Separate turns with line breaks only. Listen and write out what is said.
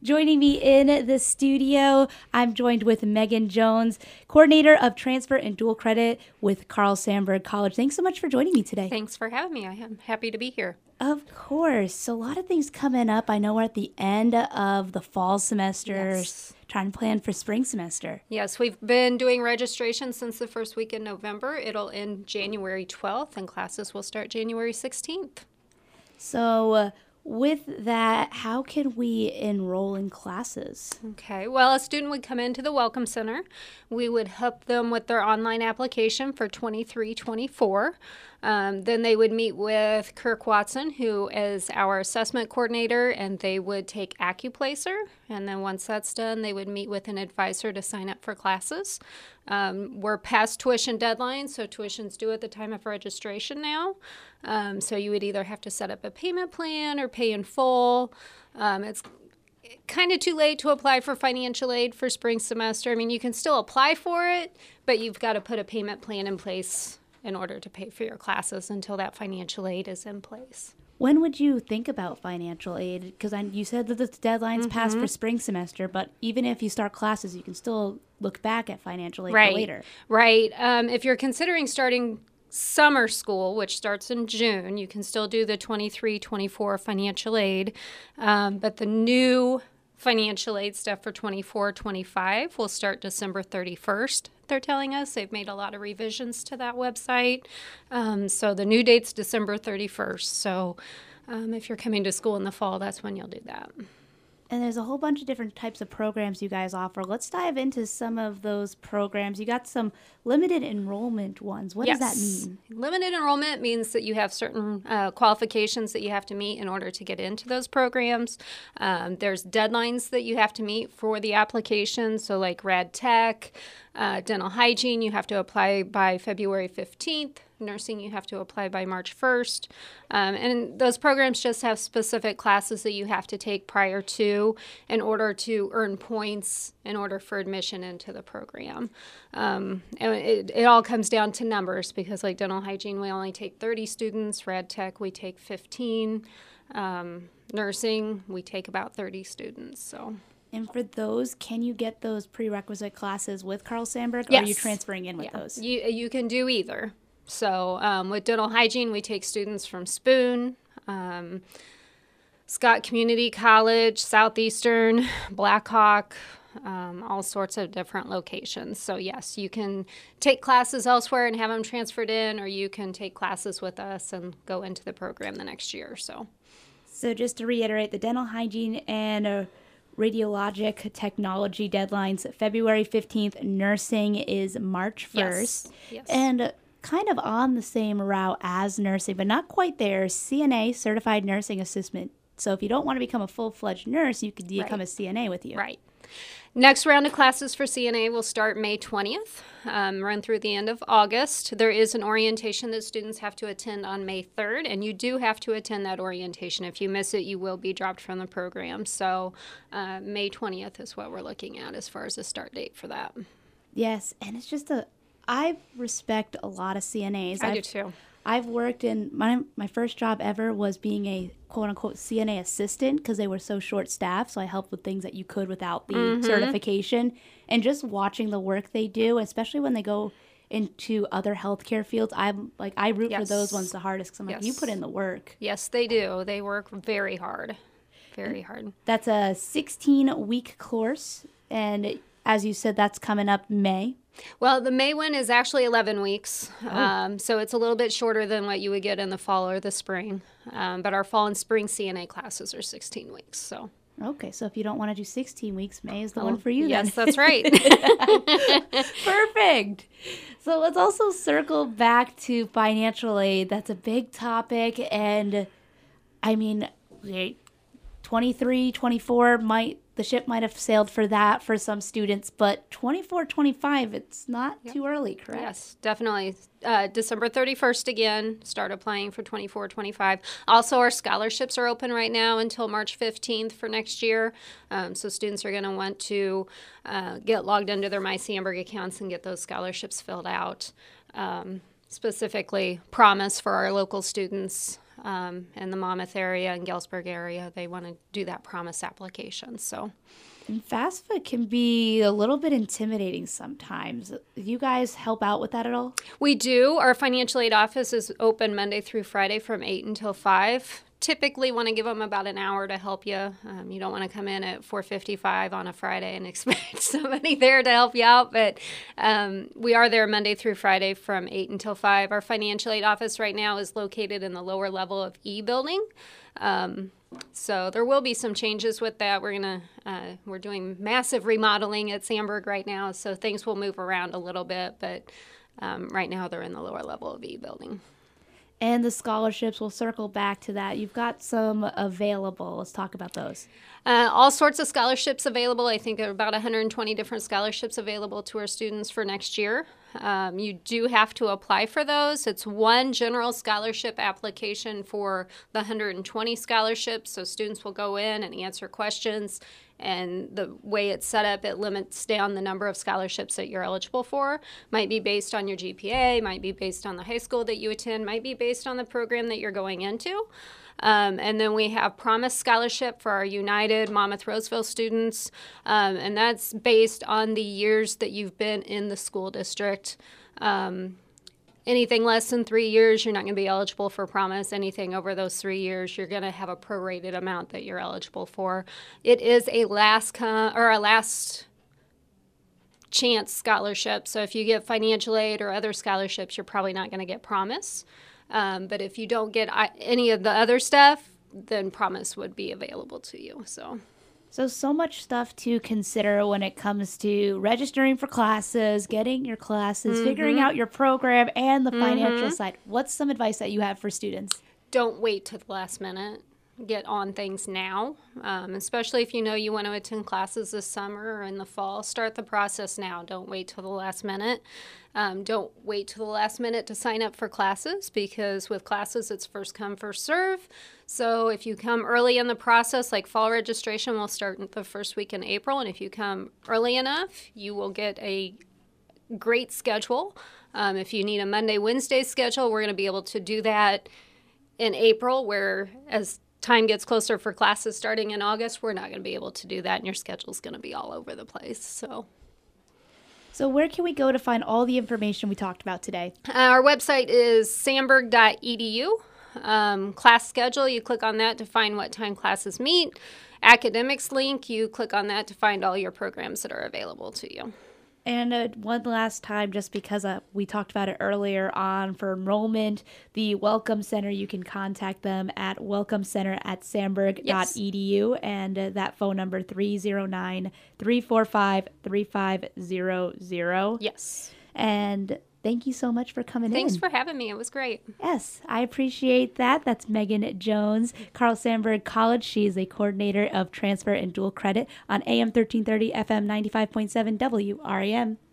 Joining me in the studio, I'm joined with Megan Jones, coordinator of transfer and dual credit with Carl Sandburg College. Thanks so much for joining me today.
Thanks for having me. I am happy to be here.
Of course. So a lot of things coming up. I know we're at the end of the fall semester, trying to plan for spring semester.
Yes, we've been doing registration since the first week in November. It'll end January 12th, and classes will start January 16th.
So with that, how can we enroll in classes?
Okay, well, a student would come into the Welcome Center. We would help them with their online application for 23-24. Then they would meet with Kirk Watson, who is our assessment coordinator, and they would take AccuPlacer. And then once that's done, they would meet with an advisor to sign up for classes. We're past tuition deadline, so tuition's due at the time of registration now. So you would either have to set up a payment plan or pay in full. It's kind of too late to apply for financial aid for spring semester. I mean, you can still apply for it, but you've got to put a payment plan in place in order to pay for your classes until that financial aid is in place.
When would you think about financial aid? Because you said that the deadline's passed for spring semester, but even if you start classes, you can still look back at financial aid for later.
Right. If you're considering starting summer school, which starts in June, you can still do the 23-24 financial aid, but the new financial aid stuff for 24-25 will start December 31st. They're telling us they've made a lot of revisions to that website. So the new date's December 31st. So if you're coming to school in the fall, that's when you'll do that.
And there's a whole bunch of different types of programs you guys offer. Let's dive into some of those programs. You got some limited enrollment ones. What does that mean?
Limited enrollment means that you have certain qualifications that you have to meet in order to get into those programs. There's deadlines that you have to meet for the application. So like Rad Tech, dental hygiene, you have to apply by February 15th. Nursing, you have to apply by March 1st. And those programs just have specific classes that you have to take prior to in order to earn points in order for admission into the program. And it all comes down to numbers because like dental hygiene, we only take 30 students. Rad Tech, we take 15. Nursing, we take about 30 students. So.
And for those, can you get those prerequisite classes with Carl Sandburg, or
Yes.
are you transferring in with those?
You can do either. So with dental hygiene, we take students from Spoon, Scott Community College, Southeastern, Blackhawk, all sorts of different locations. So yes, you can take classes elsewhere and have them transferred in, or you can take classes with us and go into the program the next year or so.
So just to reiterate, the dental hygiene and radiologic technology deadlines, February 15th, nursing is March 1st.
Yes.
And kind of on the same route as nursing, but not quite there, CNA, Certified Nursing Assistant. So if you don't want to become a full-fledged nurse, you could become a CNA with you.
Right. Next round of classes for CNA will start May 20th, run through the end of August. There is an orientation that students have to attend on May 3rd, and you do have to attend that orientation. If you miss it, you will be dropped from the program. So May 20th is what we're looking at as far as the start date for that.
Yes, and it's just I respect a lot of CNAs.
I do too.
I've worked in, my first job ever was being a quote-unquote CNA assistant because they were so short-staffed, so I helped with things that you could without the certification. And just watching the work they do, especially when they go into other healthcare fields, I root for those ones the hardest because I'm like, you put in the work.
Yes, they do. They work very hard. Very hard.
That's a 16-week course, and as you said, that's coming up May.
Well, the May one is actually 11 weeks, so it's a little bit shorter than what you would get in the fall or the spring. But our fall and spring CNA classes are 16 weeks. So.
Okay, so if you don't want to do 16 weeks, May is the one for you then.
Yes, that's right.
Perfect. So let's also circle back to financial aid. That's a big topic, and I mean, 23, 24 the ship might have sailed for that for some students, but 24, 25, it's not too early, correct?
Yes, definitely. December 31st again, start applying for 24, 25. Also, our scholarships are open right now until March 15th for next year. So students are going to want to get logged into their My Sandburg accounts and get those scholarships filled out. Specifically, Promise for our local students. in the Monmouth area and Galesburg area. They want to do that Promise application. So.
And FAFSA can be a little bit intimidating sometimes. Do you guys help out with that at all?
We do. Our financial aid office is open Monday through Friday from 8 until 5. Typically want to give them about an hour to help you. You don't want to come in at 4:55 on a Friday and expect somebody there to help you out, but we are there Monday through Friday from 8 until 5. Our financial aid office right now is located in the lower level of E building. So there will be some changes with that. We're doing massive remodeling at Sandburg right now, so things will move around a little bit, but right now they're in the lower level of E building.
And the scholarships, we'll circle back to that. You've got some available. Let's talk about those.
All sorts of scholarships available. I think there are about 120 different scholarships available to our students for next year. You do have to apply for those. It's one general scholarship application for the 120 scholarships. So students will go in and answer questions. And the way it's set up, it limits down the number of scholarships that you're eligible for. Might be based on your GPA, might be based on the high school that you attend, might be based on the program that you're going into. And then we have Promise Scholarship for our United Monmouth-Roseville students, and that's based on the years that you've been in the school district. Anything less than 3 years, you're not going to be eligible for Promise. Anything over those 3 years, you're going to have a prorated amount that you're eligible for. It is a last chance scholarship. So if you get financial aid or other scholarships, you're probably not going to get Promise. But if you don't get any of the other stuff, then Promise would be available to you.
So much stuff to consider when it comes to registering for classes, getting your classes, figuring out your program, and the financial side. What's some advice that you have for students?
Don't wait till the last minute. Get on things now, especially if you know you want to attend classes this summer or in the fall. Start the process now. Don't wait till the last minute. Don't wait till the last minute to sign up for classes, because with classes, it's first come, first serve. So if you come early in the process, like fall registration will start the first week in April, and if you come early enough, you will get a great schedule. If you need a Monday, Wednesday schedule, we're going to be able to do that in April, where as time gets closer for classes starting in August, we're not going to be able to do that, and your schedule's going to be all over the place.
So where can we go to find all the information we talked about today?
Our website is sandburg.edu. Class schedule, you click on that to find what time classes meet. Academics link, you click on that to find all your programs that are available to you.
And one last time, just because we talked about it earlier on, for enrollment, the Welcome Center, you can contact them at welcomecenter@sandburg.edu, and that phone number 309-345-3500.
Yes.
And thank you so much for coming in.
Thanks for having me. It was great.
Yes, I appreciate that. That's Megan Jones, Carl Sandburg College. She is a coordinator of transfer and dual credit on AM 1330, FM 95.7 WRAM.